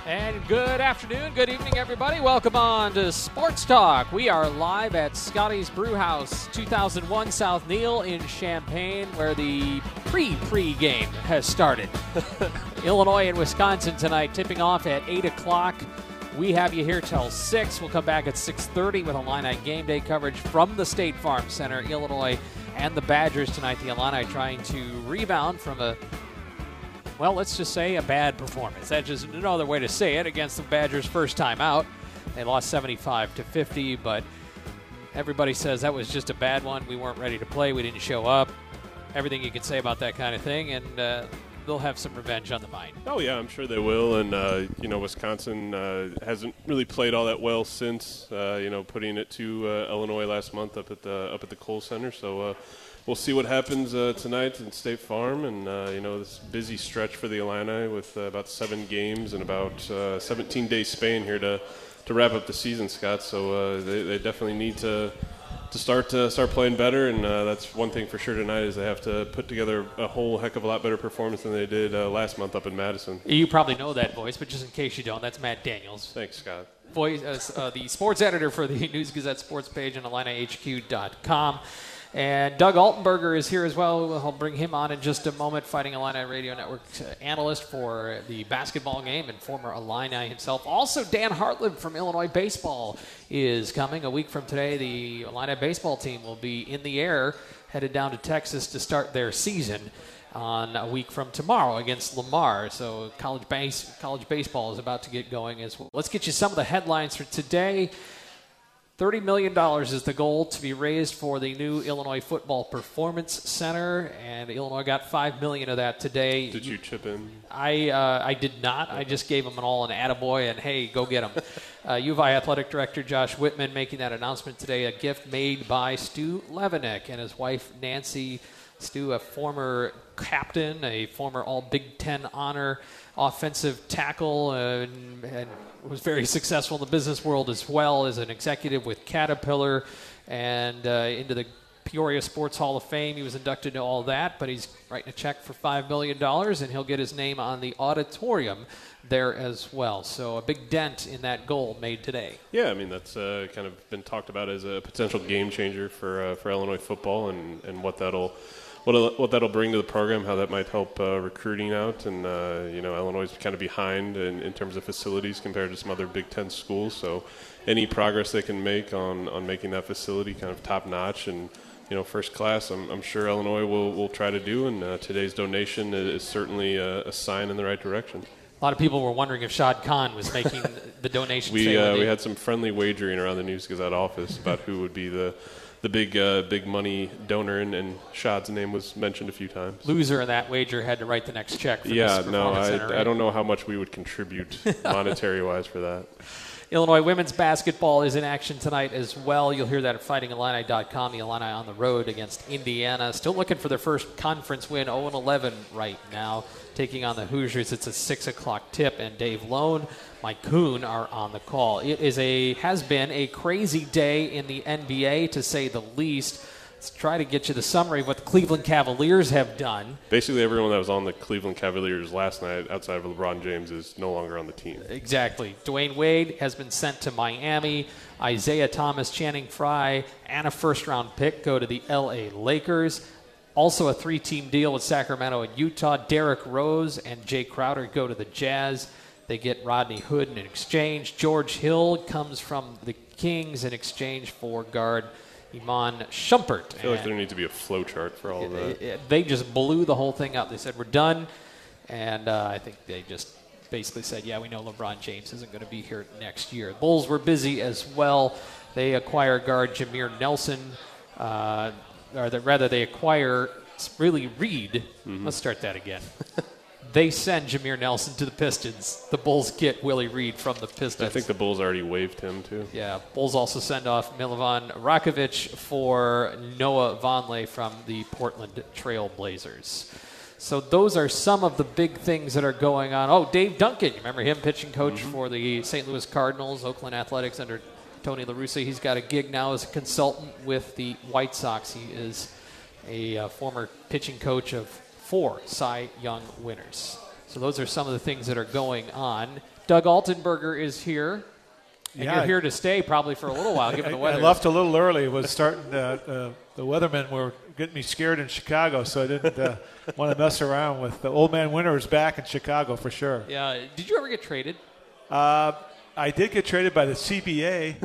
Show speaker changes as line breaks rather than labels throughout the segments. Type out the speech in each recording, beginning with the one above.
And good afternoon, good evening, everybody. Welcome on to Sports Talk. We are live at Scotty's Brewhouse, 2001 South Neil in Champaign, where the pre-game has started. Illinois and Wisconsin tonight, tipping off at 8 o'clock. We have you here till 6. We'll come back at 6:30 with Illini game day coverage from the State Farm Center. Illinois and the Badgers tonight. The Illini trying to rebound from let's just say a bad performance. That's just no other way to say it against the Badgers' first time out. They lost 75-50, but everybody says that was just a bad one. We weren't ready to play. We didn't show up. Everything you can say about that kind of thing, and they'll have some revenge on the mind.
Oh, yeah, I'm sure they will. And, Wisconsin hasn't really played all that well since, putting it to Illinois last month up at the Kohl Center. So we'll see what happens tonight in State Farm. And, this busy stretch for the Illini with about 7 games and about 17-day span here to wrap up the season, Scott. So they definitely need to start playing better, and that's one thing for sure tonight is they have to put together a whole heck of a lot better performance than they did last month up in Madison.
You probably know that voice, but just in case you don't, that's Matt Daniels.
Thanks, Scott.
The sports editor for the News Gazette sports page on IlliniHQ.com. And Doug Altenberger is here as well. I'll bring him on in just a moment, Fighting Illini Radio Network analyst for the basketball game and former Illini himself. Also, Dan Hartland from Illinois Baseball is coming. A week from today, the Illini baseball team will be in the air, headed down to Texas to start their season on a week from tomorrow against Lamar. So college baseball is about to get going as well. Let's get you some of the headlines for today. $30 million is the goal to be raised for the new Illinois Football Performance Center, and Illinois got $5 million of that today.
Did you chip in?
I did not. I just gave them an attaboy, and hey, go get them. U of I Athletic Director Josh Whitman making that announcement today, a gift made by Stu Levinek and his wife Nancy. Stu, a former captain, a former All-Big Ten honor offensive tackle, and was very successful in the business world as well as an executive with Caterpillar and into the Peoria Sports Hall of Fame. He was inducted into all that, but he's writing a check for $5 million, and he'll get his name on the auditorium there as well. So a big dent in that goal made today.
Yeah, I mean, that's kind of been talked about as a potential game changer for Illinois football and what that'll bring to the program, how that might help recruiting out. And, Illinois is kind of behind in terms of facilities compared to some other Big Ten schools. So any progress they can make on making that facility kind of top-notch and, first class, I'm sure Illinois will try to do. And today's donation is certainly a sign in the right direction.
A lot of people were wondering if Shad Khan was making the donation.
We had some friendly wagering around the News Gazette office about who would be the big money donor, and Shad's name was mentioned a few times.
Loser in that wager had to write the next check for
this
Performance Center, right?
I don't know how much we would contribute monetary-wise for that.
Illinois women's basketball is in action tonight as well. You'll hear that at FightingIllini.com. The Illini on the road against Indiana. Still looking for their first conference win, 0-11 right now. Taking on the Hoosiers, it's a 6 o'clock tip, and Dave Lone, Mike Kuhn are on the call. It has been a crazy day in the NBA, to say the least. Let's try to get you the summary of what the Cleveland Cavaliers have done.
Basically, everyone that was on the Cleveland Cavaliers last night outside of LeBron James is no longer on the team.
Exactly. Dwayne Wade has been sent to Miami. Isaiah Thomas, Channing Frye, and a first-round pick go to the L.A. Lakers. Also a 3-team deal with Sacramento and Utah. Derrick Rose and Jay Crowder go to the Jazz. They get Rodney Hood in exchange. George Hill comes from the Kings in exchange for guard Iman Shumpert.
I feel like there needs to be a flow chart for all of that.
They just blew the whole thing out. They said, we're done. And I think they just basically said, yeah, we know LeBron James isn't going to be here next year. The Bulls were busy as well. They acquire guard Jameer Nelson. They acquire Willie Reed. Mm-hmm. Let's start that again. They send Jameer Nelson to the Pistons. The Bulls get Willie Reed from the Pistons.
I think the Bulls already waived him, too.
Yeah, Bulls also send off Milovan Rakovic for Noah Vonleh from the Portland Trail Blazers. So those are some of the big things that are going on. Oh, Dave Duncan, you remember him, pitching coach for the St. Louis Cardinals, Oakland Athletics under Tony La Russa. He's got a gig now as a consultant with the White Sox. He is a former pitching coach of 4 Cy Young winners. So those are some of the things that are going on. Doug Altenberger is here. And you're here to stay probably for a little while, given the weather.
I left a little early. It was starting the weathermen were getting me scared in Chicago, so I didn't want to mess around with the Old Man Winters back in Chicago for sure.
Yeah. Did you ever get traded?
I did get traded by the CBA.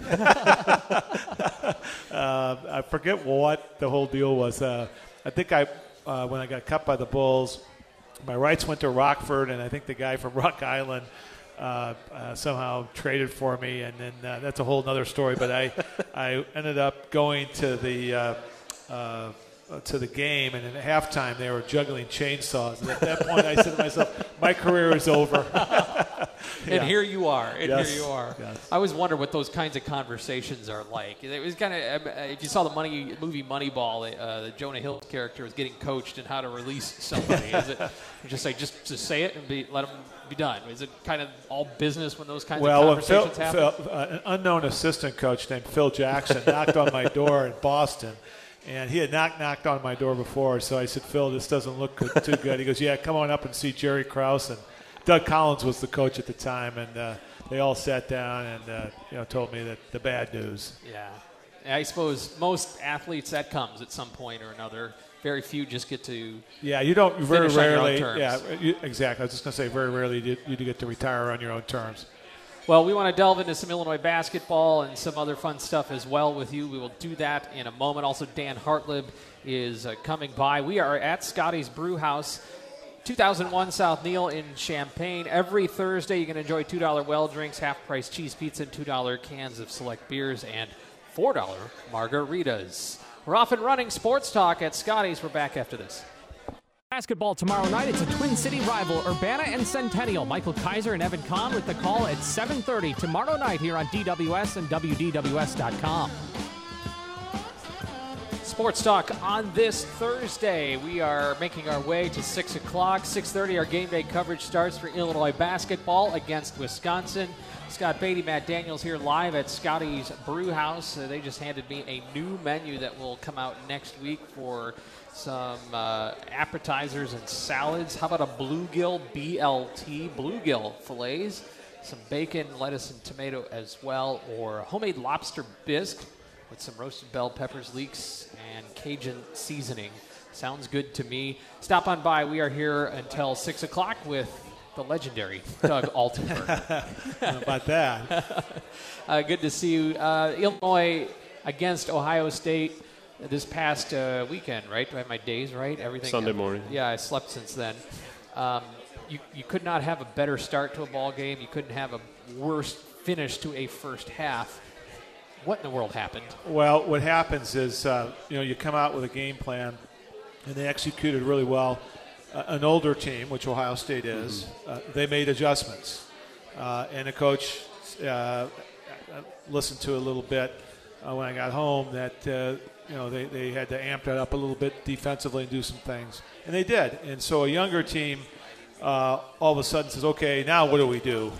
I forget what the whole deal was. I think when I got cut by the Bulls, my rights went to Rockford, and I think the guy from Rock Island somehow traded for me, and then that's a whole other story. But I ended up going to the game, and at halftime they were juggling chainsaws. And at that point, I said to myself, "My career is over."
And here you are.
Yes.
Yes. I always wonder what those kinds of conversations are like. It was kind of, if you saw the movie Moneyball, the Jonah Hill character was getting coached in how to release somebody. Is it just like just say it and let them be done? Is it kind of all business when those kinds of conversations happen?
An unknown assistant coach named Phil Jackson knocked on my door in Boston. And he had knocked on my door before, so I said, "Phil, this doesn't look too good." He goes, "Yeah, come on up and see Jerry Krause." And Doug Collins was the coach at the time, and they all sat down and told me that the bad news.
Yeah, I suppose most athletes that comes at some point or another. Very few just get to.
Yeah, you don't very rarely.
Yeah,
exactly. I was just going to say, very rarely do you get to retire on your own terms.
Well, we want to delve into some Illinois basketball and some other fun stuff as well with you. We will do that in a moment. Also, Dan Hartlib is coming by. We are at Scotty's Brew House, 2001 South Neil in Champaign. Every Thursday, you can enjoy $2 well drinks, half-price cheese pizza, and $2 cans of select beers, and $4 margaritas. We're off and running Sports Talk at Scotty's. We're back after this.
Basketball tomorrow night. It's a Twin City rival, Urbana and Centennial. Michael Kaiser and Evan Kahn with the call at 7:30 tomorrow night here on DWS and WDWS.com.
Sports Talk on this Thursday. We are making our way to 6 o'clock. 6:30, our game day coverage starts for Illinois basketball against Wisconsin. Scott Beatty, Matt Daniels here live at Scotty's Brew House. They just handed me a new menu that will come out next week for some appetizers and salads. How about a bluegill BLT, bluegill fillets, some bacon, lettuce, and tomato as well, or homemade lobster bisque with some roasted bell peppers, leeks, and Cajun seasoning. Sounds good to me. Stop on by. We are here until 6 o'clock with the legendary Doug Altenberg.
How about that?
Good to see you. Illinois against Ohio State this past weekend, right? Do I have my days right? Everything.
Sunday morning.
Yeah, I slept since then. You could not have a better start to a ball game. You couldn't have a worse finish to a first half. What in the world happened?
Well, what happens is, you come out with a game plan, and they executed really well. An older team, which Ohio State is, they made adjustments. And the coach listened to a little bit when I got home that, they had to amp that up a little bit defensively and do some things. And they did. And so a younger team all of a sudden says, okay, now what do we do?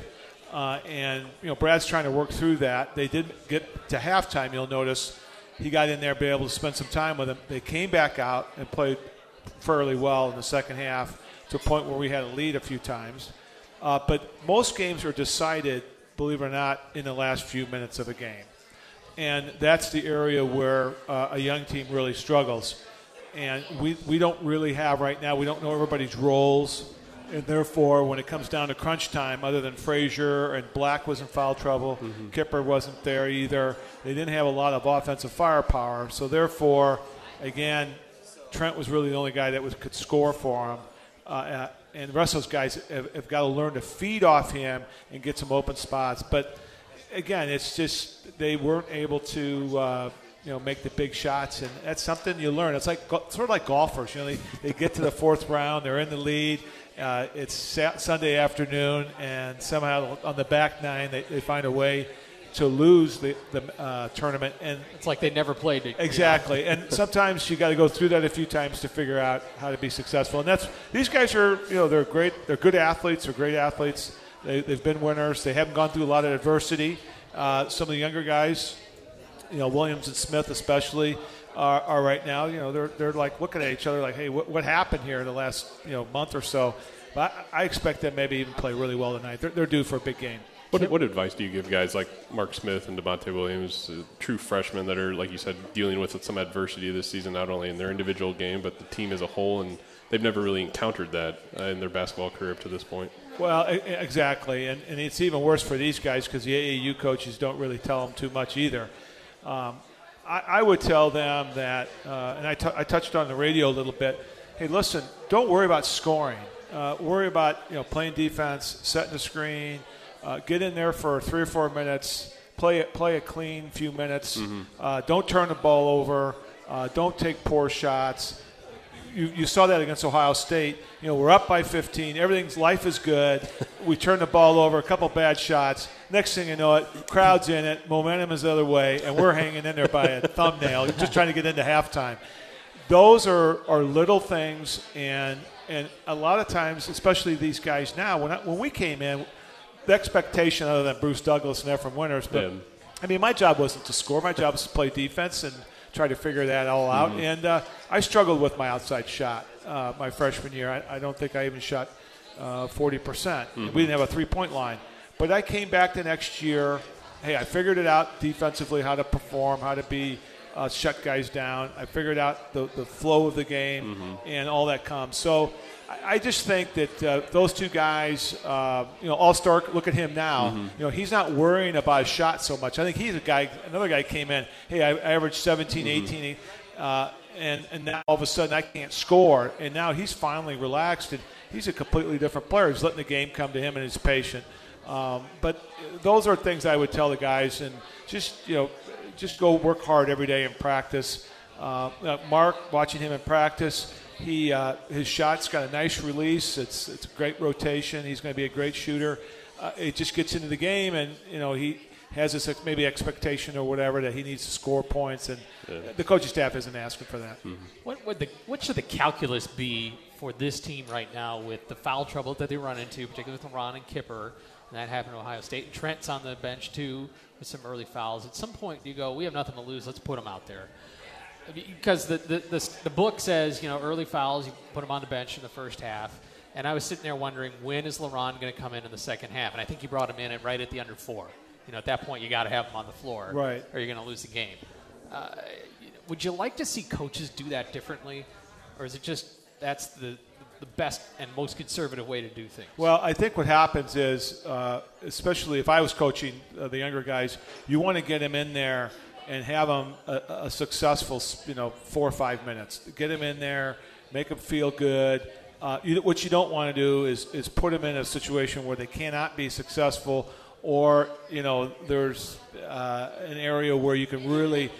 Brad's trying to work through that. They did get to halftime, you'll notice. He got in there, be able to spend some time with them. They came back out and played fairly well in the second half to a point where we had a lead a few times. But most games are decided, believe it or not, in the last few minutes of a game. And that's the area where a young team really struggles. And we don't really have right now, we don't know everybody's roles. And therefore, when it comes down to crunch time, other than Frazier and Black was in foul trouble, Kipper wasn't there either. They didn't have a lot of offensive firepower. So therefore, again, Trent was really the only guy that could score for him. And the rest of those guys have got to learn to feed off him and get some open spots. But, again, it's just they weren't able to make the big shots. And that's something you learn. It's like sort of like golfers. They get to the fourth round. They're in the lead. It's Sunday afternoon, and somehow on the back nine they find a way to lose the tournament. And
it's like they never played it.
Exactly. And sometimes you got to go through that a few times to figure out how to be successful. And these guys are, they're great. They're good athletes. They're great athletes. They've been winners. They haven't gone through a lot of adversity. Some of the younger guys, Williams and Smith especially, are right now, they're like looking at each other like, hey, what happened here in the last month or so? But I expect them maybe even play really well tonight. They're due for a big game.
What advice do you give guys like Mark Smith and Devontae Williams, true freshmen that are, like you said, dealing with some adversity this season, not only in their individual game but the team as a whole, and they've never really encountered that in their basketball career up to this point?
Well, exactly, and it's even worse for these guys because the AAU coaches don't really tell them too much either. I would tell them that, and I touched on the radio a little bit, hey, listen, don't worry about scoring. Worry about playing defense, setting the screen, get in there for 3 or 4 minutes, play a clean few minutes. Don't turn the ball over. Don't take poor shots. You saw that against Ohio State. We're up by 15. Life is good. We turn the ball over, a couple bad shots. Next thing you know it, crowd's in it, momentum is the other way, and we're hanging in there by a thumbnail, just trying to get into halftime. Those are little things, and a lot of times, especially these guys now, when we came in, the expectation other than Bruce Douglas and Ephraim Winters, but my job wasn't to score. My job was to play defense and try to figure that all out. And I struggled with my outside shot my freshman year. I don't think I even shot 40%. We didn't have a three-point line. But I came back the next year. Hey, I figured it out defensively, how to perform, how to shut guys down. I figured out the flow of the game and all that comes. So I just think that those two guys, All-Star, look at him now. He's not worrying about a shot so much. I think he's another guy came in, hey, I averaged 17, 18, and now all of a sudden I can't score. And now he's finally relaxed, and he's a completely different player. He's letting the game come to him, and he's patient. But those are things I would tell the guys, and just go work hard every day in practice. Mark, watching him in practice, his shot's got a nice release. It's a great rotation. He's going to be a great shooter. It just gets into the game, and he has this maybe expectation or whatever that he needs to score points, and the coaching staff isn't asking for that.
What should the calculus be for this team right now with the foul trouble that they run into, particularly with Ron and Kipper? And that happened at Ohio State. And Trent's on the bench, too, with some early fouls. At some point, you go, we have nothing to lose. Let's put him out there. Because the book says, early fouls, you put them on the bench in the first half. And I was sitting there wondering, when is LaRon going to come in the second half? And I think you brought him in right at the under 4. At that point, you got to have him on the floor,
right?
Or you're going to lose the game. Would you like to see coaches do that differently? Or is it just that's the best and most conservative way to do things?
Well, I think what happens is, especially if I was coaching the younger guys, you want to get them in there and have them a successful, 4 or 5 minutes. Get them in there, make them feel good. What you don't want to do is put them in a situation where they cannot be successful, or there's an area where you can really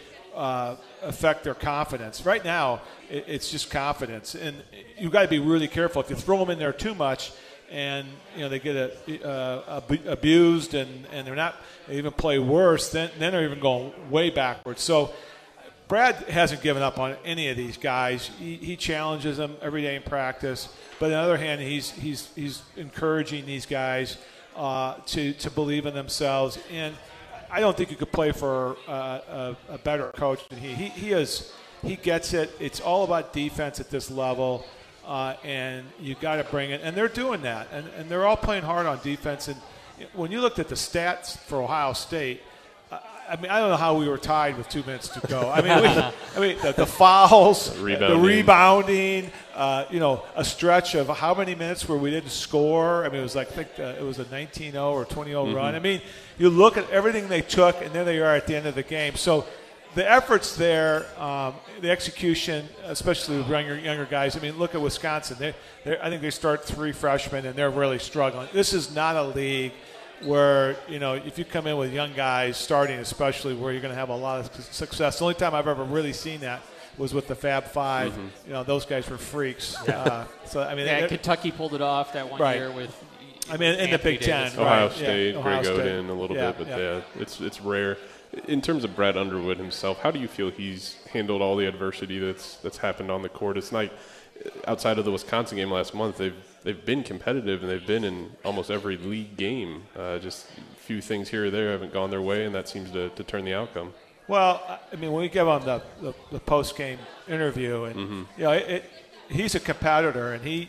affect their confidence. Right now, it's just confidence, and you've got to be really careful. If you throw them in there too much, and they get abused, and they even play worse, then they're even going way backwards. So Brad hasn't given up on any of these guys. He challenges them every day in practice, but on the other hand, he's encouraging these guys to believe in themselves. And I don't think you could play for a better coach than he. He gets it. It's all about defense at this level, and you got to bring it. And they're doing that, and they're all playing hard on defense. And when you looked at the stats for Ohio State, I don't know how we were tied with 2 minutes to go. The fouls, the rebounding, a stretch of how many minutes where we didn't score. It was it was a 19-0 or 20-0 run. You look at everything they took, and there they are at the end of the game. So the efforts there, the execution, especially with younger guys. Look at Wisconsin. I think they start 3 freshmen, and they're really struggling. This is not a league where, if you come in with young guys starting, especially, where you're going to have a lot of success. The only time I've ever really seen that was with the Fab Five. Those guys were freaks.
Kentucky pulled it off that one year with
in the Big Ten.
Ohio State, Greg Oden a little bit, but it's rare. In terms of Brad Underwood himself, how do you feel he's handled all the adversity that's happened on the court? It's like, outside of the Wisconsin game last month, they've been competitive, and they've been in almost every league game. Just a few things here or there haven't gone their way, and that seems to turn the outcome.
Well, when we give him the post-game interview, and he's a competitor, and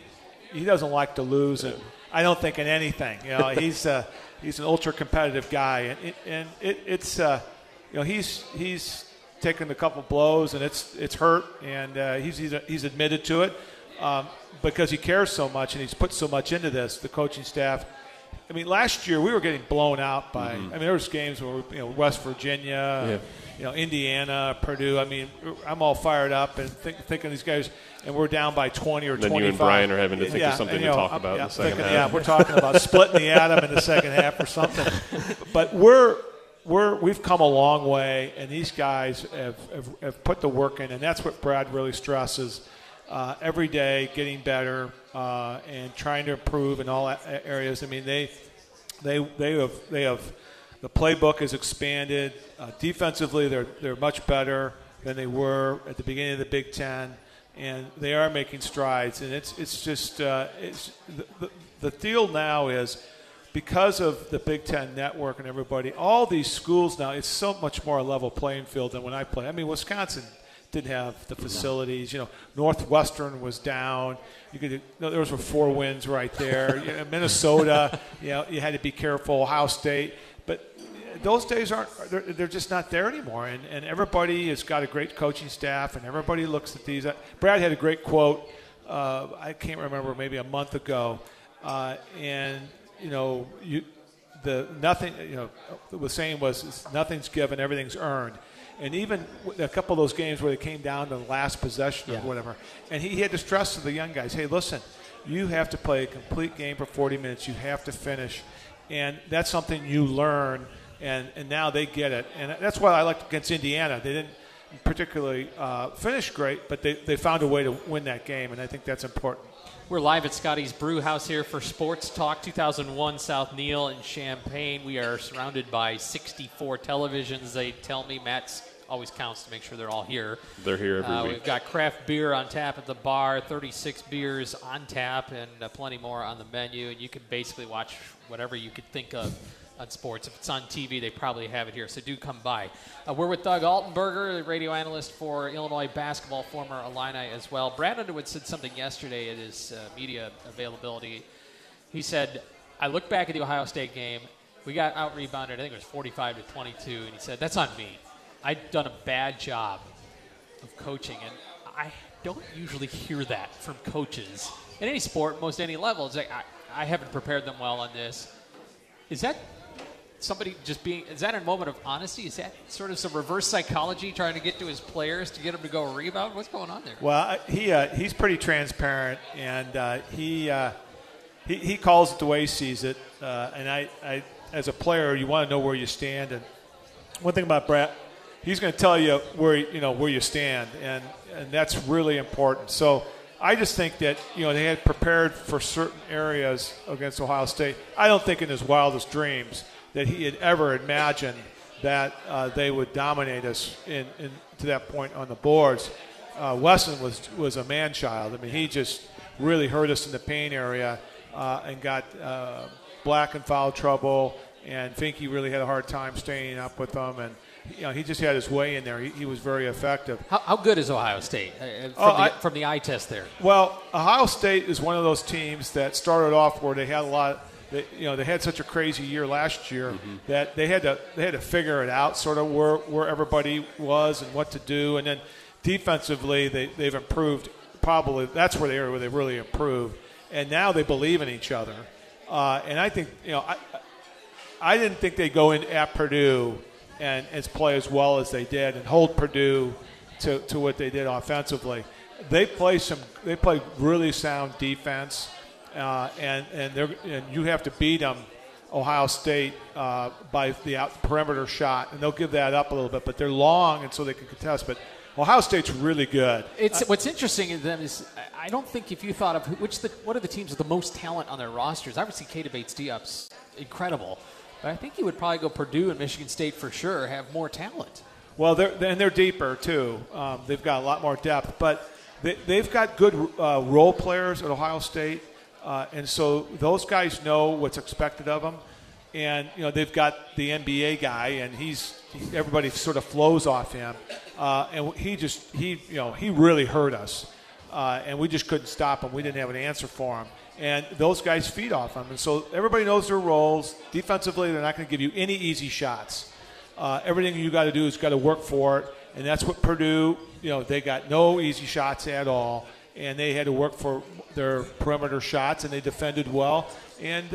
he doesn't like to lose, and I don't think in anything. You know, he's an ultra competitive guy, and it's he's taken a couple blows, and it's hurt, and he's admitted to it because he cares so much and he's put so much into this. The coaching staff. I mean, last year we were getting blown out by. I mean, there was games where West Virginia, Indiana, Purdue. I mean, I'm all fired up and thinking these guys, and we're down by 20 or 25.
Then you and Brian are having to think of something to talk about in the second half.
Yeah, we're talking about splitting the atom in the second half or something. But we've come a long way, and these guys have put the work in, and that's what Brad really stresses. Every day, getting better and trying to improve in all areas. I mean, they have the playbook has expanded. Defensively, they're much better than they were at the beginning of the Big Ten, and they are making strides. And it's just the deal now is because of the Big Ten network and everybody, all these schools now, it's so much more a level playing field than when I played. I mean, Wisconsin didn't have the facilities. Northwestern was down. There were 4 wins right there. Minnesota, you had to be careful. Ohio State, but those days they're just not there anymore. And everybody has got a great coaching staff, and everybody looks at these. Brad had a great quote. I can't remember, maybe a month ago, and the saying was nothing's given, everything's earned. And even a couple of those games where they came down to the last possession or whatever, and he had to stress to the young guys, hey, listen, you have to play a complete game for 40 minutes. You have to finish. And that's something you learn, and now they get it. And that's why I liked against Indiana. They didn't particularly finish great, but they found a way to win that game, and I think that's important.
We're live at Scotty's Brew House here for Sports Talk 2001 South Neil in Champaign. We are surrounded by 64 televisions. They tell me Matt's always counts to make sure they're all here.
They're here every week.
We've got craft beer on tap at the bar, 36 beers on tap, and plenty more on the menu. And you can basically watch whatever you could think of on sports. If it's on TV, they probably have it here, so do come by. We're with Doug Altenberger, the radio analyst for Illinois basketball, former Illini as well. Brad Underwood said something yesterday at his media availability. He said, I look back at the Ohio State game. We got out-rebounded, I think it was 45-22, and he said, that's on me. I've done a bad job of coaching, and I don't usually hear that from coaches in any sport, most any level. It's like, I haven't prepared them well on this. Is that somebody is that a moment of honesty? Is that sort of some reverse psychology trying to get to his players to get them to go rebound? What's going on there?
Well, he's pretty transparent, and he calls it the way he sees it. And I, as a player, you want to know where you stand. And one thing about Brad, he's going to tell you where you stand, and that's really important. So I just think that they had prepared for certain areas against Ohio State. I don't think in his wildest dreams that he had ever imagined that they would dominate us to that point on the boards. Wesson was a man-child. I mean, he just really hurt us in the paint area and got Black in foul trouble, and Finke really had a hard time staying up with them, and he just had his way in there. He was very effective.
How good is Ohio State from the eye test there?
Well, Ohio State is one of those teams that started off where they had a lot. They had such a crazy year last year that they had to figure it out, sort of where everybody was and what to do, and then defensively they've improved. Probably that's where they really improved, and now they believe in each other. And I think I didn't think they'd go in at Purdue and play as well as they did and hold Purdue to what they did offensively. They play really sound defense. And you have to beat them, Ohio State, by the perimeter shot, and they'll give that up a little bit. But they're long, and so they can contest. But Ohio State's really good.
What's interesting in them is I don't think if you thought of what are the teams with the most talent on their rosters. Obviously, Keita Bates-Diop's incredible, but I think you would probably go Purdue and Michigan State for sure have more talent.
Well, they're deeper too. They've got a lot more depth, but they've got good role players at Ohio State. And so those guys know what's expected of them, and they've got the NBA guy, and everybody sort of flows off him, and he really hurt us. and we just couldn't stop them. We didn't have an answer for them. And those guys feed off them. And so everybody knows their roles. Defensively, they're not going to give you any easy shots. Everything you got to do is got to work for it. And that's what Purdue, they got no easy shots at all. And they had to work for their perimeter shots, and they defended well. And,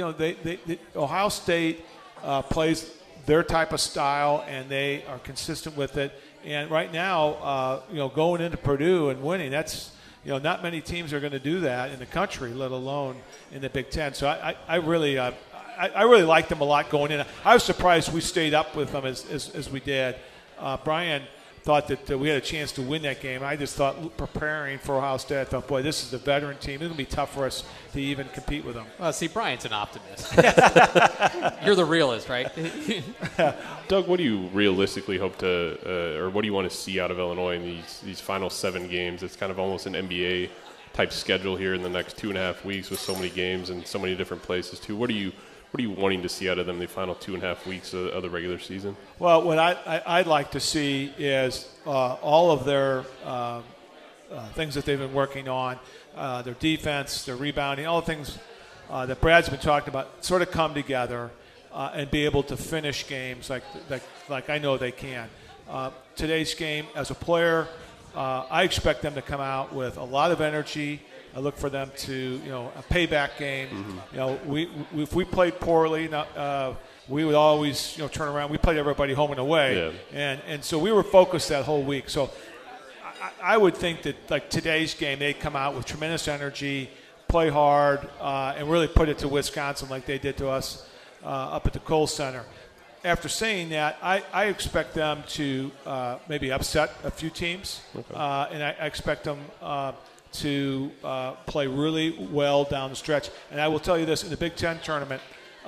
Ohio State plays their type of style, and they are consistent with it. And right now, going into Purdue and winning, that's – not many teams are going to do that in the country, let alone in the Big Ten. So I really liked them a lot going in. I was surprised we stayed up with them as we did. Brian thought that we had a chance to win that game. I just thought, preparing for Ohio State, I thought, boy, this is a veteran team. It's going to be tough for us to even compete with them.
Well, see, Brian's an optimist. You're the realist, right?
Doug, what do you realistically hope to, or what do you want to see out of Illinois in these final 7 games? It's kind of almost an NBA type schedule here in the next 2.5 weeks with so many games and so many different places too. What are you wanting to see out of them the final 2.5 weeks of the regular season?
Well, what I'd like to see is all of their things that they've been working on, their defense, their rebounding, all the things that Brad's been talking about, sort of come together and be able to finish games like I know they can. Today's game, as a player, I expect them to come out with a lot of energy. I look for them to, a payback game. Mm-hmm. If we played poorly, we would always, turn around. We played everybody home and away, and so we were focused that whole week. So I would think that like today's game, they'd come out with tremendous energy, play hard, and really put it to Wisconsin like they did to us up at the Kohl Center. After saying that, I expect them to maybe upset a few teams, and I expect them to play really well down the stretch. And I will tell you this, in the Big Ten tournament,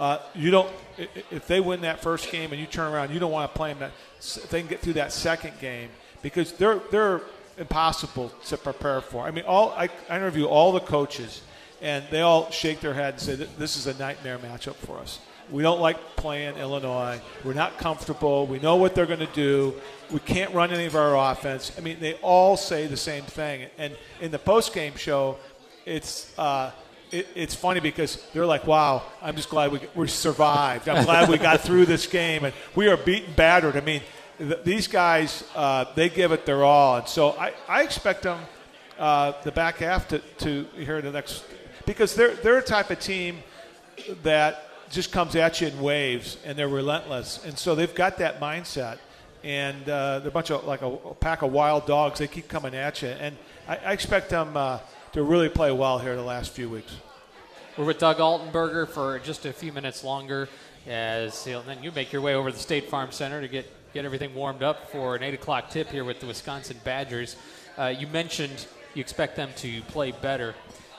if they win that first game and you turn around, you don't want to play them if they can get through that second game, because they're impossible to prepare for. I mean, I interview all the coaches, and they all shake their head and say, this is a nightmare matchup for us. We don't like playing Illinois. We're not comfortable. We know what they're going to do. We can't run any of our offense. I mean, they all say the same thing. And in the post-game show, it's funny because they're like, wow, I'm just glad we survived. I'm glad we got through this game. And we are beaten, battered. I mean, these guys, they give it their all. And so I expect them the back half to hear the next – because they're a type of team that – just comes at you in waves, and they're relentless. And so they've got that mindset, and they're a bunch of like a pack of wild dogs. They keep coming at you, and I expect them to really play well here the last few weeks.
We're with Doug Altenberger for just a few minutes longer, as then you make your way over to the State Farm Center to get everything warmed up for an 8 o'clock tip here with the Wisconsin Badgers. You mentioned you expect them to play better.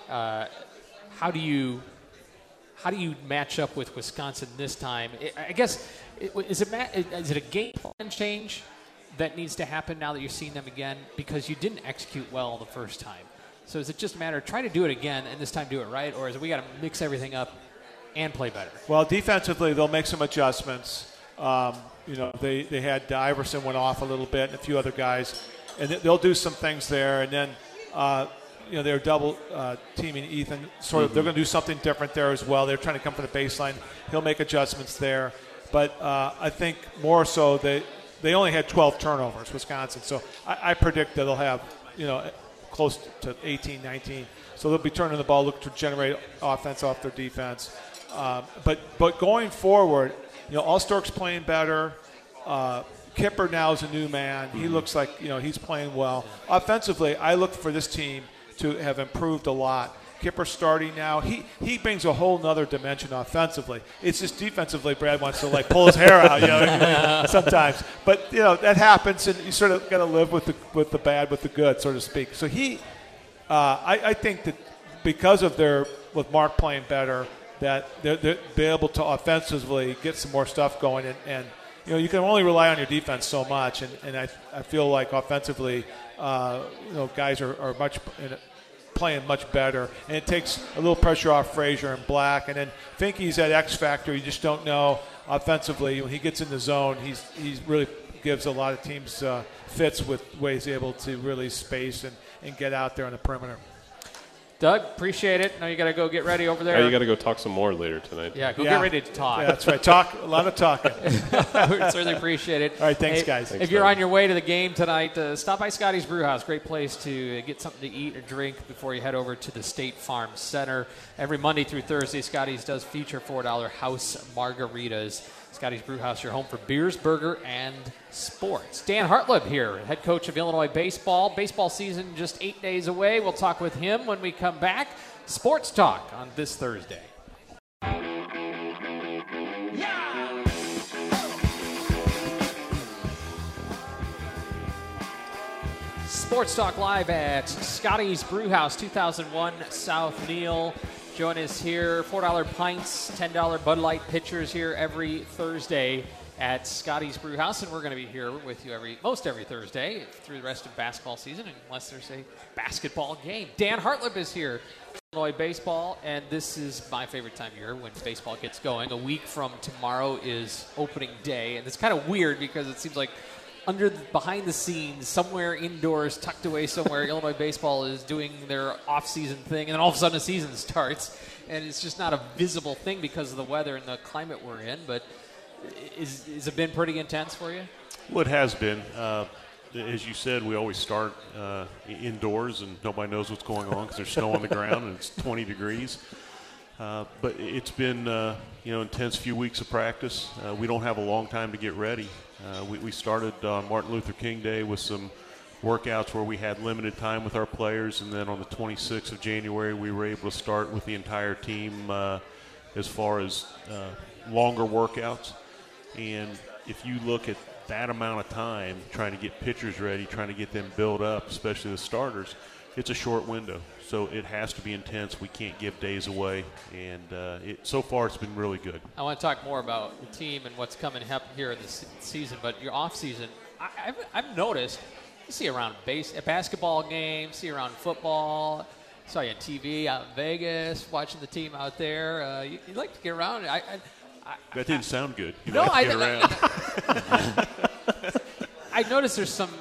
How do you match up with Wisconsin this time? I guess, is it a game plan change that needs to happen now that you're seeing them again? Because you didn't execute well the first time. So is it just a matter of try to do it again and this time do it right? Or is it we got to mix everything up and play better?
Well, defensively, they'll make some adjustments. They had Iverson went off a little bit and a few other guys. And they'll do some things there. And then they're double teaming Ethan. They're going to do something different there as well. They're trying to come from the baseline. He'll make adjustments there. But I think more so they only had 12 turnovers, Wisconsin. So I predict that they'll have, close to 18, 19. So they'll be turning the ball, look to generate offense off their defense. But going forward, Allstork's playing better. Kipper now is a new man. He looks like, he's playing well. Offensively, I look for this team to have improved a lot. Kipper starting now. He brings a whole nother dimension offensively. It's just defensively, Brad wants to pull his hair out, sometimes. But that happens, and you sort of got to live with the bad with the good, so to speak. So I think that because of with Mark playing better, that they'll be able to offensively get some more stuff going, and you can only rely on your defense so much, and I feel like offensively, guys are playing much better, and it takes a little pressure off Frazier and Black, and then Finke's that X factor. You just don't know offensively when he gets in the zone. He really gives a lot of teams fits with ways able to really space and get out there on the perimeter.
Doug, appreciate it. Now you got to go get ready over there.
You got to go talk some more later tonight.
Yeah, get ready to talk.
Yeah, that's right. A lot of talking.
We certainly appreciate it.
All right, thanks,
hey,
guys.
If you're on your way to the game tonight, stop by Scotty's Brewhouse. Great place to get something to eat or drink before you head over to the State Farm Center. Every Monday through Thursday, Scotty's does feature $4 house margaritas. Scotty's Brewhouse, your home for beers, burger, and sports. Dan Hartleb here, head coach of Illinois baseball. Baseball season just 8 days away. We'll talk with him when we come back. Sports Talk on this Thursday. Sports Talk live at Scotty's Brewhouse, 2001 South Neil. Join us here. $4 pints, $10 Bud Light pitchers here every Thursday at Scotty's Brewhouse, and we're going to be here with you most every Thursday through the rest of basketball season, unless there's a basketball game. Dan Hartleb is here, Illinois baseball, and this is my favorite time of year when baseball gets going. A week from tomorrow is opening day, and it's kind of weird because it seems like behind the scenes, somewhere indoors, tucked away somewhere, Illinois baseball is doing their off-season thing, and then all of a sudden the season starts, and it's just not a visible thing because of the weather and the climate we're in. But has it been pretty intense for you?
Well, it has been. As you said, we always start indoors, and nobody knows what's going on because there's snow on the ground and it's 20 degrees. But it's been intense few weeks of practice. We don't have a long time to get ready. We started on Martin Luther King Day with some workouts where we had limited time with our players, and then on the 26th of January we were able to start with the entire team as far as longer workouts. And if you look at that amount of time trying to get pitchers ready, trying to get them built up, especially the starters, it's a short window. So it has to be intense. We can't give days away, and so far it's been really good.
I want to talk more about the team and what's coming up here in this season, but your off season, I've noticed, you see around basketball games, see around football. Saw you on TV out in Vegas, watching the team out there. You like to get around.
That didn't sound good.
I noticed there's some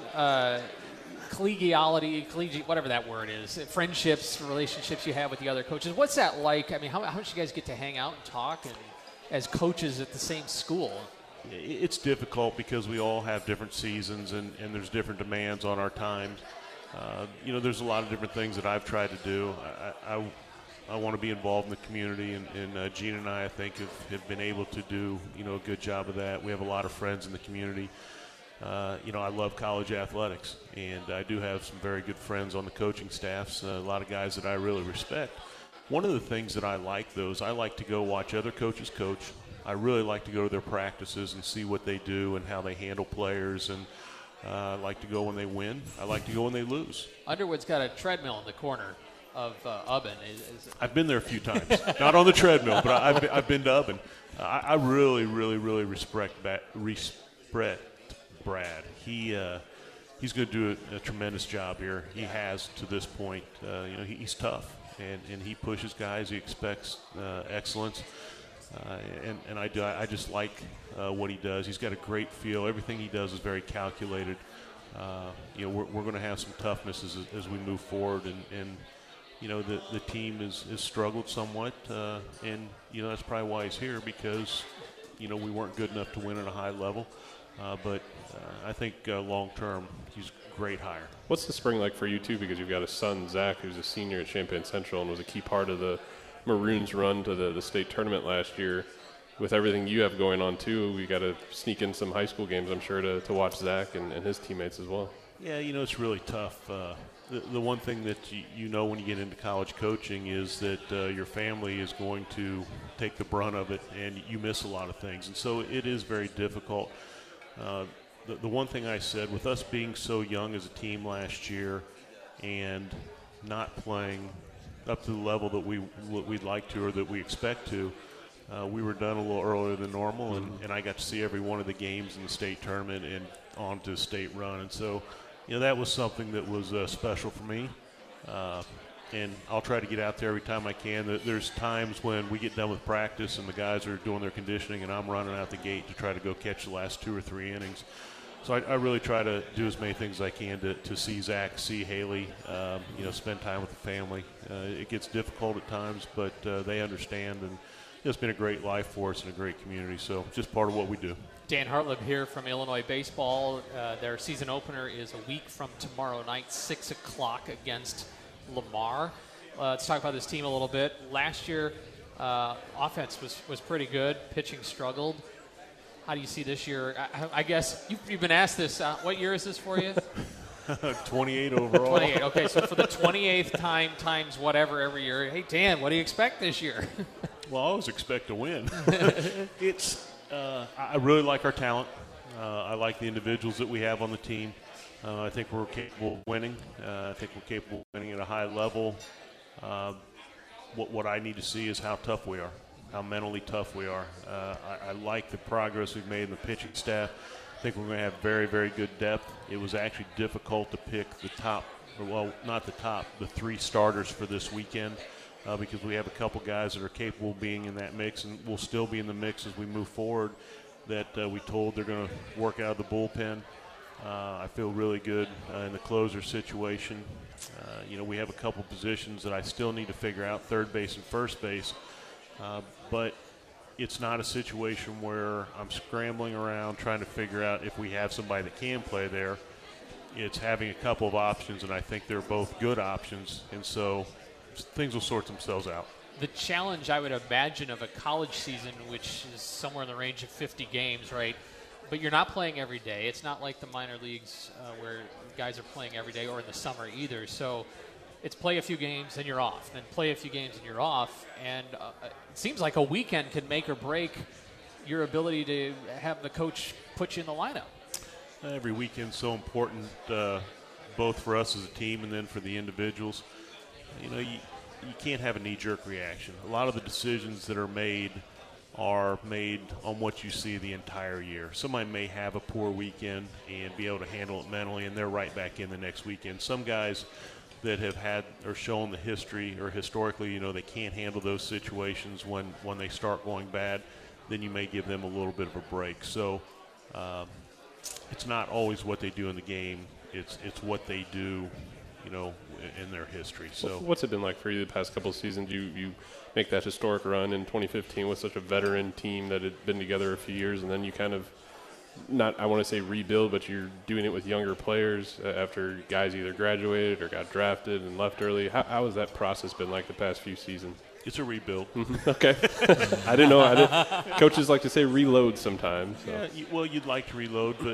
collegiate, whatever that word is, friendships, relationships you have with the other coaches. What's that like? I mean, how much you guys get to hang out and talk and as coaches at the same school?
It's difficult because we all have different seasons and there's different demands on our times. There's a lot of different things that I've tried to do. I want to be involved in the community, and Gene and I think, have been able to do, a good job of that. We have a lot of friends in the community. I love college athletics, and I do have some very good friends on the coaching staffs, a lot of guys that I really respect. One of the things that I like, though, is I like to go watch other coaches coach. I really like to go to their practices and see what they do and how they handle players, and I like to go when they win. I like to go when they lose.
Underwood's got a treadmill in the corner of Ubben.
I've been there a few times. Not on the treadmill, but I've been to Ubben. I really, really, really respect Brad. He's going to do a tremendous job here. He has to this point. He's tough, and he pushes guys. He expects excellence, and I just like what he does. He's got a great feel. Everything he does is very calculated. We're going to have some toughness as we move forward, and the team has struggled somewhat, and that's probably why he's here, because we weren't good enough to win at a high level. But I think long-term, he's a great hire.
What's the spring like for you, too? Because you've got a son, Zach, who's a senior at Champaign Central and was a key part of the Maroons' run to the state tournament last year. With everything you have going on, too, we got to sneak in some high school games, I'm sure, to watch Zach and his teammates as well.
Yeah, it's really tough. The one thing that when you get into college coaching is that your family is going to take the brunt of it, and you miss a lot of things. And so it is very difficult. The one thing I said, with us being so young as a team last year and not playing up to the level that we'd like to or that we expect to, we were done a little earlier than normal, and I got to see every one of the games in the state tournament and on to the state run. And so, that was something that was special for me. And I'll try to get out there every time I can. There's times when we get done with practice and the guys are doing their conditioning and I'm running out the gate to try to go catch the last 2 or 3 innings. So I really try to do as many things as I can to see Zach, see Haley, spend time with the family. It gets difficult at times, but they understand, and it's been a great life for us and a great community. So just part of what we do.
Dan Hartlib here from Illinois Baseball. Their season opener is a week from tomorrow night, 6 o'clock against Lamar. Let's talk about this team a little bit. Last year, offense was pretty good. Pitching struggled. How do you see this year? I guess you've been asked this. What year is this for you?
28 overall.
28. Okay, so for the 28th time times whatever every year, hey, Dan, what do you expect this year?
Well, I always expect to win. I really like our talent. I like the individuals that we have on the team. I think we're capable of winning. I think we're capable of winning at a high level. What I need to see is how tough we are, how mentally tough we are. I like the progress we've made in the pitching staff. I think we're going to have very, very good depth. It was actually difficult to pick the top, well, not the top, the 3 starters for this weekend because we have a couple guys that are capable of being in that mix and will still be in the mix as we move forward that we told they're going to work out of the bullpen. I feel really good in the closer situation. We have a couple positions that I still need to figure out, third base and first base. But it's not a situation where I'm scrambling around trying to figure out if we have somebody that can play there. It's having a couple of options, and I think they're both good options. And so things will sort themselves out.
The challenge, I would imagine, of a college season, which is somewhere in the range of 50 games, right? But you're not playing every day. It's not like the minor leagues where guys are playing every day or in the summer either. So it's play a few games and you're off, then play a few games and you're off. And it seems like a weekend can make or break your ability to have the coach put you in the lineup.
Every weekend's so important, both for us as a team and then for the individuals. You can't have a knee-jerk reaction. A lot of the decisions that are made on what you see the entire year. Somebody may have a poor weekend and be able to handle it mentally, and they're right back in the next weekend. Some guys that have had or shown the history or historically, they can't handle those situations when they start going bad, then you may give them a little bit of a break. So it's not always what they do in the game. It's what they do, in their history. So
what's it been like for you the past couple of seasons? You make that historic run in 2015 with such a veteran team that had been together a few years, and then you kind of I want to say rebuild, but you're doing it with younger players after guys either graduated or got drafted and left early. How has that process been like the past few seasons?
It's a rebuild.
Okay. I didn't know. Coaches like to say reload sometimes. So.
Yeah, you'd like to reload, but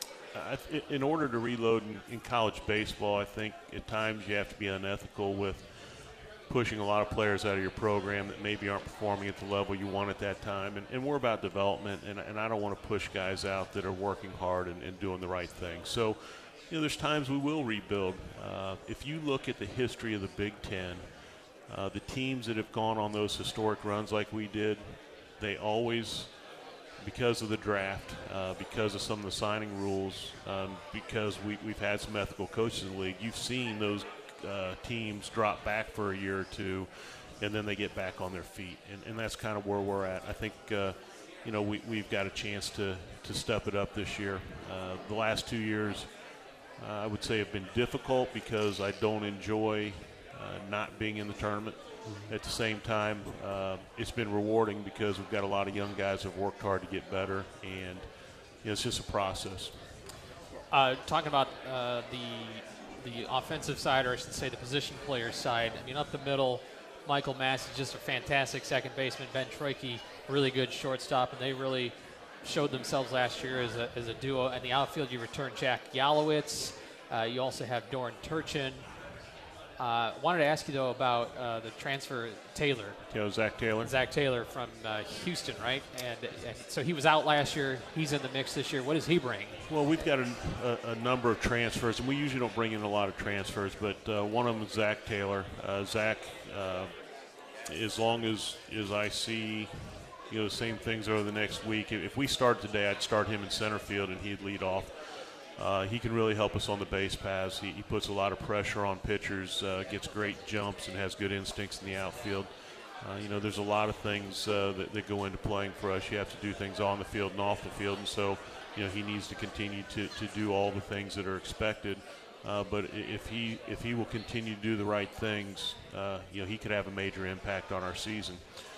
in order to reload in college baseball, I think at times you have to be unethical with pushing a lot of players out of your program that maybe aren't performing at the level you want at that time. And we're about development, and I don't want to push guys out that are working hard and doing the right thing. So, there's times we will rebuild. If you look at the history of the Big Ten, the teams that have gone on those historic runs like we did, they always – because of the draft, because of some of the signing rules, because we've had some ethical coaches in the league, you've seen those teams drop back for a year or two, and then they get back on their feet. And that's kind of where we're at. I think, we've got a chance to step it up this year. The last 2 years, I would say, have been difficult because I don't enjoy not being in the tournament. At the same time, it's been rewarding because we've got a lot of young guys that have worked hard to get better, and it's just a process.
Talking about the offensive side, or I should say the position player side, up the middle, Michael Mass is just a fantastic second baseman. Ben Troike, really good shortstop, and they really showed themselves last year as a duo. In the outfield, you return Jack Yalowitz. You also have Doran Turchin. Wanted to ask you, though, about the transfer, Taylor.
Zach Taylor.
Zach Taylor from Houston, right? And so he was out last year. He's in the mix this year. What does he bring?
Well, we've got a number of transfers, and we usually don't bring in a lot of transfers, but one of them is Zach Taylor. Zach, as long as I see the same things over the next week, if we start today, I'd start him in center field, and he'd lead off. He can really help us on the base paths. He puts a lot of pressure on pitchers, gets great jumps, and has good instincts in the outfield. There's a lot of things that go into playing for us. You have to do things on the field and off the field, and so he needs to continue to do all the things that are expected. But if he will continue to do the right things, he could have a major impact on our season.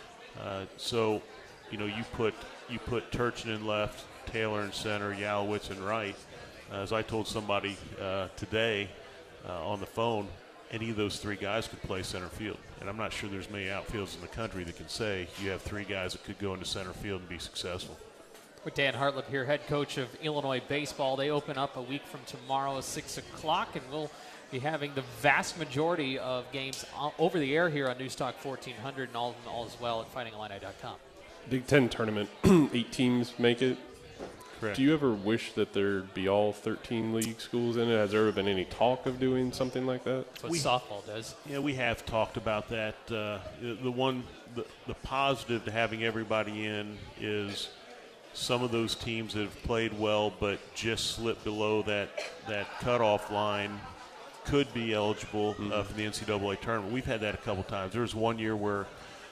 So you put Turchin in left, Taylor in center, Yalowitz in right. As I told somebody today on the phone, any of those three guys could play center field. And I'm not sure there's many outfielders in the country that can say you have three guys that could go into center field and be successful.
With Dan Hartlip here, head coach of Illinois baseball. They open up a week from tomorrow at 6 o'clock, and we'll be having the vast majority of games over the air here on Newstalk 1400 and all as well at fightingillini.com.
Big Ten tournament, 8 teams make it.
Correct.
Do you ever wish that there'd be all 13 league schools in it? Has there ever been any talk of doing something like that?
That's what softball does.
Yeah, we have talked about that. The positive to having everybody in is some of those teams that have played well but just slipped below that cutoff line could be eligible for the NCAA tournament. We've had that a couple times. There was one year where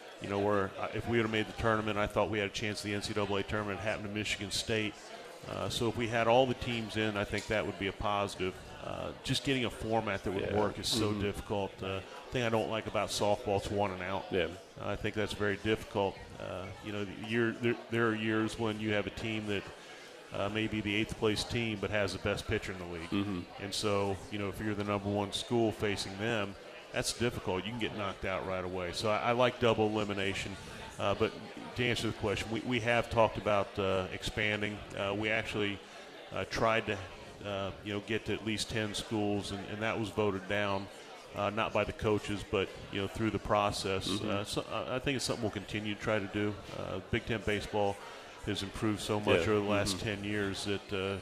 if we would have made the tournament, I thought we had a chance at the NCAA tournament. It happened to Michigan State. So if we had all the teams in, I think that would be a positive. Just getting a format that would work is so difficult. The thing I don't like about softball is 1 and out.
Yeah.
I think that's very difficult. There are years when you have a team that may be the 8th place team but has the best pitcher in the league. And so, if you're the number 1 school facing them, that's difficult. You can get knocked out right away. So I like double elimination. But to answer the question, we have talked about expanding. We actually tried to get to at least 10 schools, and that was voted down, not by the coaches, but through the process. So I think it's something we'll continue to try to do. Big Ten baseball has improved so much over the last 10 years that the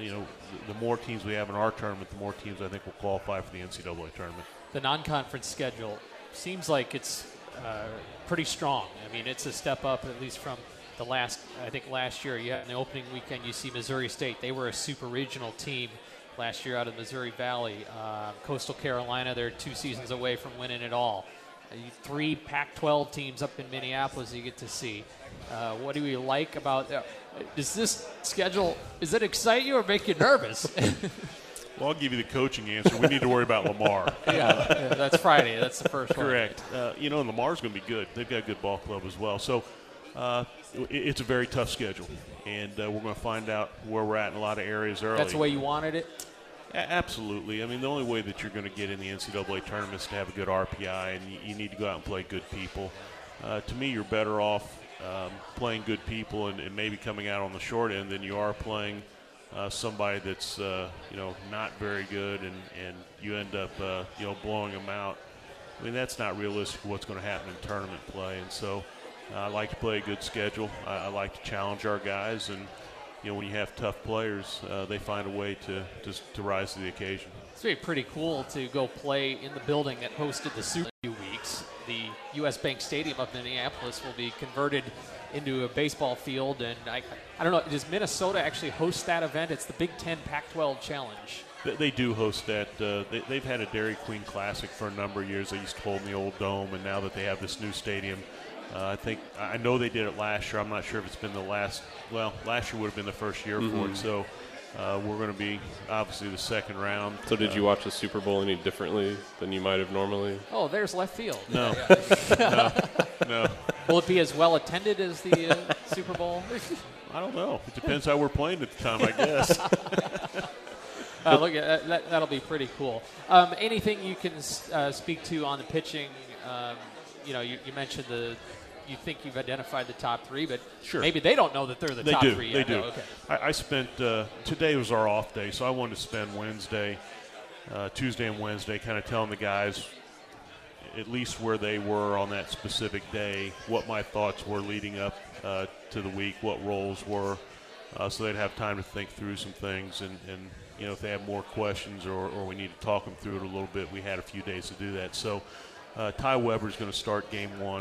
more teams we have in our tournament, the more teams I think will qualify for the NCAA tournament.
The non-conference schedule seems like it's pretty strong. I mean, it's a step up, at least from the last year. You had in the opening weekend, you see Missouri State. They were a super regional team last year out of Missouri Valley. Coastal Carolina, they're 2 seasons away from winning it all. 3 Pac-12 teams up in Minneapolis you get to see. What do you like about does this schedule, does it excite you or make you nervous?
Well, I'll give you the coaching answer. We need to worry about Lamar.
Yeah, that's Friday. That's the first one.
Correct. And Lamar's going to be good. They've got a good ball club as well. So it's a very tough schedule, and we're going to find out where we're at in a lot of areas early.
That's the way you wanted it?
Absolutely. I mean, the only way that you're going to get in the NCAA tournament is to have a good RPI, and you need to go out and play good people. To me, you're better off playing good people and maybe coming out on the short end than you are playing somebody that's not very good and you end up blowing them out. I mean, that's not realistic what's going to happen in tournament play. And so I like to play a good schedule. I like to challenge our guys, and when you have tough players, they find a way to rise to the occasion.
It's going to be pretty cool to go play in the building that hosted the Super Bowl in a few weeks. The U.S. Bank Stadium up in Minneapolis will be converted into a baseball field, and I don't know, does Minnesota actually host that event? It's the Big Ten Pac-12 Challenge.
They do host that. They've had a Dairy Queen Classic for a number of years. They used to hold in the old dome, and now that they have this new stadium, I know they did it last year. I'm not sure if it's been the last. Well, last year would have been the first year for it. So we're going to be obviously the second round.
So did you watch the Super Bowl any differently than you might have normally?
Oh, there's left field.
No. No.
Will it be as well attended as the Super Bowl?
I don't know. It depends how we're playing at the time, I guess.
Look, that'll be pretty cool. Anything you can speak to on the pitching? You mentioned you think you've identified the top 3, but
sure.
Maybe they don't know that they're the top 3 yet.
They do.
Oh, okay.
I spent today was our off day, so I wanted to spend Tuesday and Wednesday kind of telling the guys at least where they were on that specific day, what my thoughts were leading up to the week, what roles were, so they'd have time to think through some things. And if they have more questions or we need to talk them through it a little bit, we had a few days to do that. So Ty Weber's going to start game 1,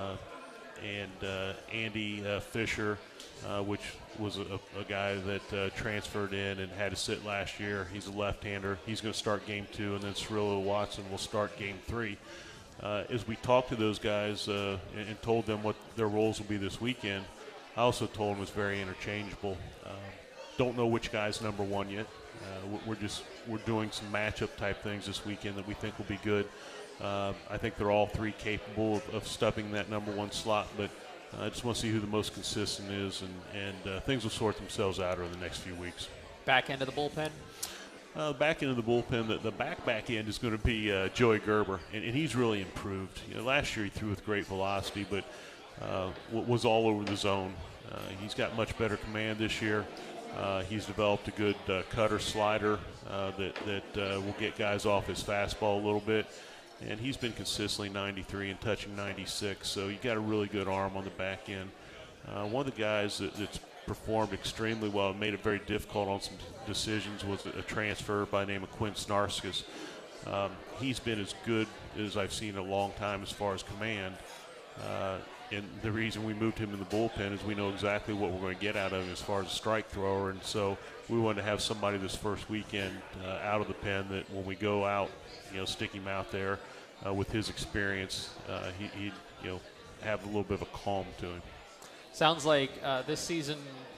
and Andy Fisher, which was a guy that transferred in and had to sit last year. He's a left-hander. He's going to start game 2, and then Cirillo Watson will start game 3. as we talked to those guys and told them what their roles will be this weekend, I also told them it's very interchangeable. Don't know which guy's number one yet. We're doing some matchup type things this weekend that we think will be good. I think they're all three capable of stuffing that number one slot, but I just want to see who the most consistent is, and things will sort themselves out over the next few weeks.
Back end of the bullpen?
Back end of the bullpen, the back end is going to be Joey Gerber, and he's really improved. Last year he threw with great velocity, but was all over the zone. He's got much better command this year. He's developed a good cutter slider that will get guys off his fastball a little bit. And he's been consistently 93 and touching 96, so you got a really good arm on the back end. One of the guys that's performed extremely well and made it very difficult on some decisions was a transfer by the name of Quinn Snarskas. He's been as good as I've seen in a long time as far as command. And the reason we moved him in the bullpen is we know exactly what we're going to get out of him as far as a strike thrower. And so we wanted to have somebody this first weekend out of the pen that when we go out, stick him out there with his experience, he'd have a little bit of a calm to him.
Sounds like this season,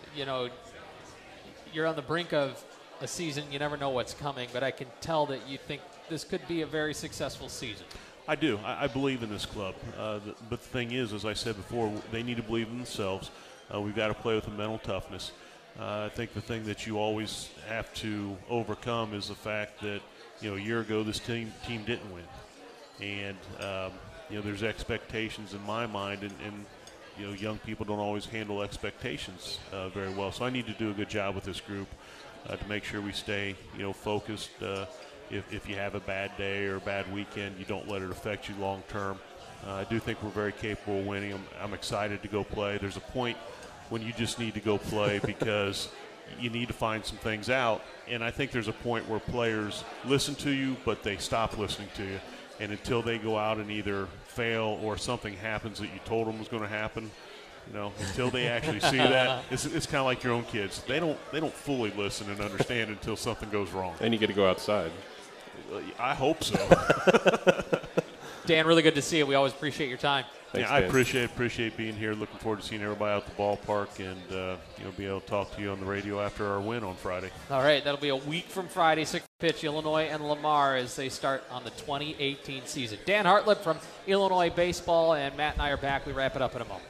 you're on the brink of a season. You never know what's coming, but I can tell that you think this could be a very successful season.
I do. I believe in this club. But the thing is, as I said before, they need to believe in themselves. We've got to play with a mental toughness. I think the thing that you always have to overcome is the fact that, a year ago this team didn't win. And, there's expectations in my mind, and young people don't always handle expectations very well. So I need to do a good job with this group to make sure we stay, focused. If you have a bad day or a bad weekend, you don't let it affect you long term. I do think we're very capable of winning. I'm excited to go play. There's a point when you just need to go play because you need to find some things out. And I think there's a point where players listen to you, but they stop listening to you. And until they go out and either fail or something happens that you told them was going to happen, until they actually see that, it's kind of like your own kids. They don't fully listen and understand until something goes wrong.
And you get to go outside.
I hope so.
Dan, really good to see you. We always appreciate your time.
Thanks,
I
Dan.
appreciate being here. Looking forward to seeing everybody out at the ballpark and be able to talk to you on the radio after our win on Friday.
All right, that'll be a week from Friday. 6th pitch, Illinois and Lamar as they start on the 2018 season. Dan Hartlib from Illinois Baseball, and Matt and I are back. We wrap it up in a moment.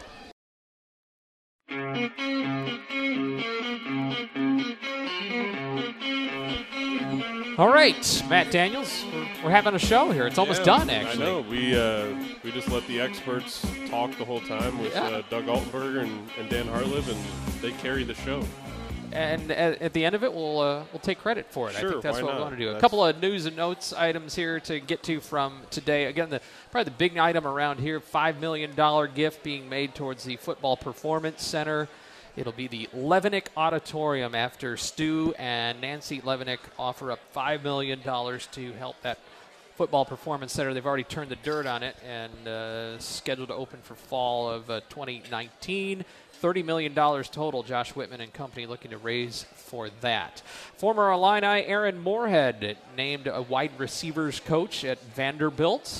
All right, Matt Daniels, we're having a show here. It's almost done, actually.
I know. We just let the experts talk the whole time with Doug Altenberger and Dan Hartlib, and they carry the show.
And at the end of it, we'll take credit for it.
Sure,
I think that's
why
what
not?
we want to do. A couple of news and notes items here to get to from today. Again, probably the big item around here, $5 million gift being made towards the Football Performance Center. It'll be the Levenick Auditorium after Stu and Nancy Levenick offer up $5 million to help that Football Performance Center. They've already turned the dirt on it and scheduled to open for fall of 2019. $30 million total, Josh Whitman and company looking to raise for that. Former Illini Aaron Moorhead named a wide receivers coach at Vanderbilt.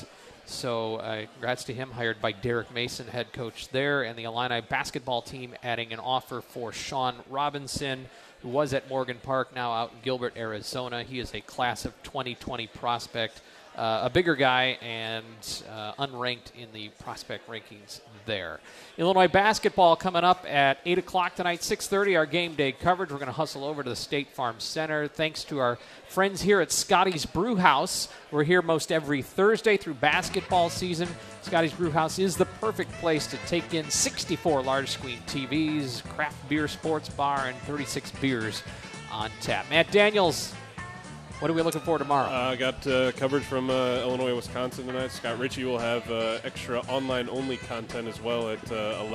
So congrats to him, hired by Derek Mason, head coach there. And the Illini basketball team adding an offer for Sean Robinson, who was at Morgan Park, now out in Gilbert, Arizona. He is a class of 2020 prospect, a bigger guy and unranked in the prospect rankings there. Illinois basketball coming up at 8 o'clock tonight, 6:30, our game day coverage. We're going to hustle over to the State Farm Center. Thanks to our friends here at Scotty's Brew House. We're here most every Thursday through basketball season. Scotty's Brew House is the perfect place to take in 64 large screen TVs, craft beer sports bar, and 36 beers on tap. Matt Daniels, what are we looking for tomorrow?
I got coverage from Illinois, Wisconsin tonight. Scott Ritchie will have extra online-only content as well at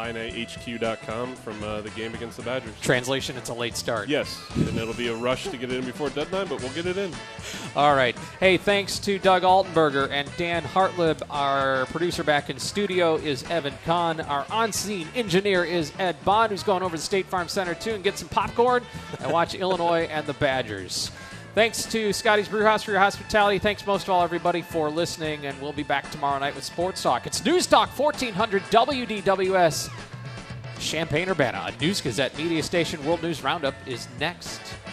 IlliniHQ.com from the game against the Badgers.
Translation, it's a late start.
Yes, and it'll be a rush to get it in before deadline, but we'll get it in.
All right. Hey, thanks to Doug Altenberger and Dan Hartlib. Our producer back in studio is Evan Kahn. Our on-scene engineer is Ed Bond, who's going over to the State Farm Center, too, and get some popcorn and watch Illinois and the Badgers. Thanks to Scotty's Brewhouse for your hospitality. Thanks most of all, everybody, for listening, and we'll be back tomorrow night with Sports Talk. It's News Talk 1400 WDWS Champaign-Urbana. A News Gazette media station. World News Roundup is next.